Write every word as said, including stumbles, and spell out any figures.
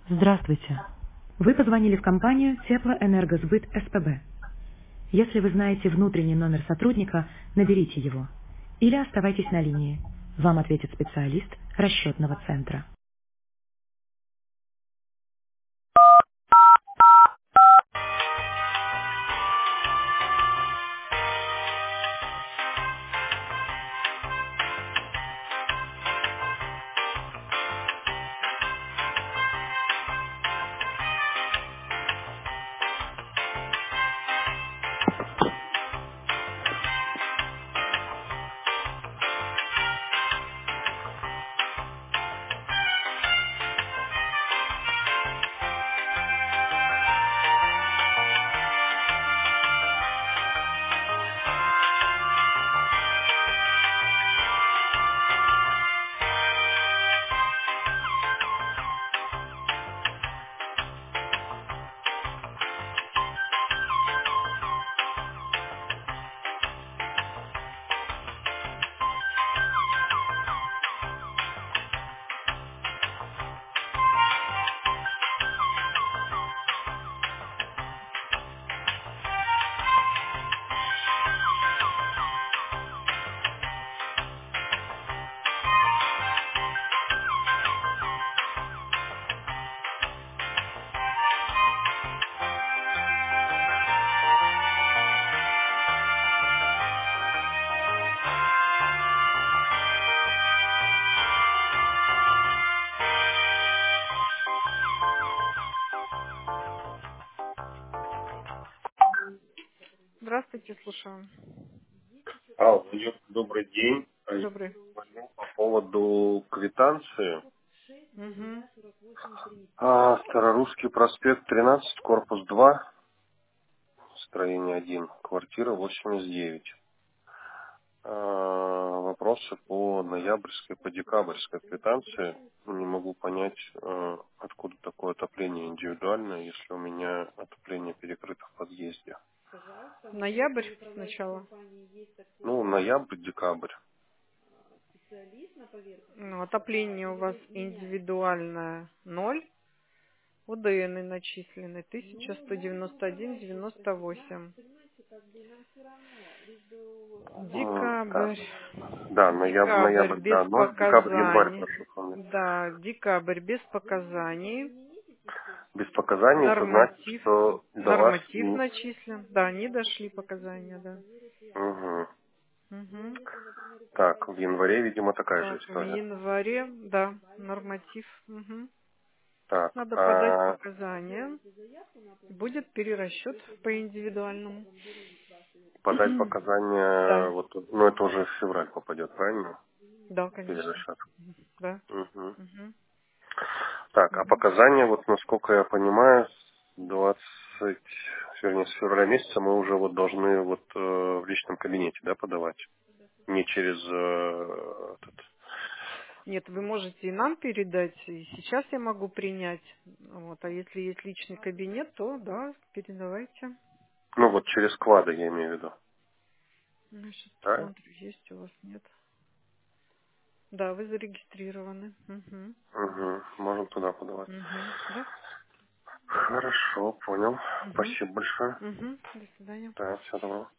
Здравствуйте. Вы позвонили в компанию Теплоэнергосбыт СПБ. Если вы знаете внутренний номер сотрудника, наберите его. Или оставайтесь на линии. Вам ответит специалист расчетного центра. Здравствуйте, слушаю. Алло, добрый день. А я Добрый. звоню по поводу квитанции. Угу. А, Старорусский проспект тринадцать, корпус два, строение один, квартира восемьдесят девять. А, вопросы по ноябрьской, по декабрьской квитанции. Не могу понять, а, откуда такое отопление индивидуальное, если у меня отопление перекрыто в подъезде. Ноябрь сначала. Ну, ноябрь, декабрь. Ну, отопление у вас индивидуальное ноль. УДН начислены тысяча сто девяносто один девяносто восемь. М, Так, Декабрь. да, ноябрь, Декабрь ноябрь, без да, ноль, декабрь, январь, показаний. прошу помнить. Да, декабрь без показаний. Без показаний, это значит, Норматив. что до вас... Норматив начислен. Да, не дошли показания, да. Угу. Угу. Так, в январе, видимо, такая же Так, в история. январе, да, норматив. Угу. Так, Надо подать а, показания. Будет перерасчет по индивидуальному. подать показания, Да, вот, ну, это уже в февраль попадет, правильно? да, конечно. Перерасчет. Да. Угу. Мгм. Так, а Мгм. показания, вот, насколько я понимаю, с двадцать, вернее, с февраля месяца мы уже вот должны вот э, в личном кабинете, да, подавать? Не через э, этот... Нет, вы можете и нам передать, и сейчас я могу принять. Вот, а если есть личный кабинет, то да, передавайте. Ну, вот через квады, я имею в виду. Ну, сейчас Да? посмотрю, есть у вас, нет. Да, вы зарегистрированы. Угу. Угу. Можем туда подавать. Угу. Да. Хорошо, понял. Угу. Спасибо большое. Угу. До свидания. Да, всего доброго.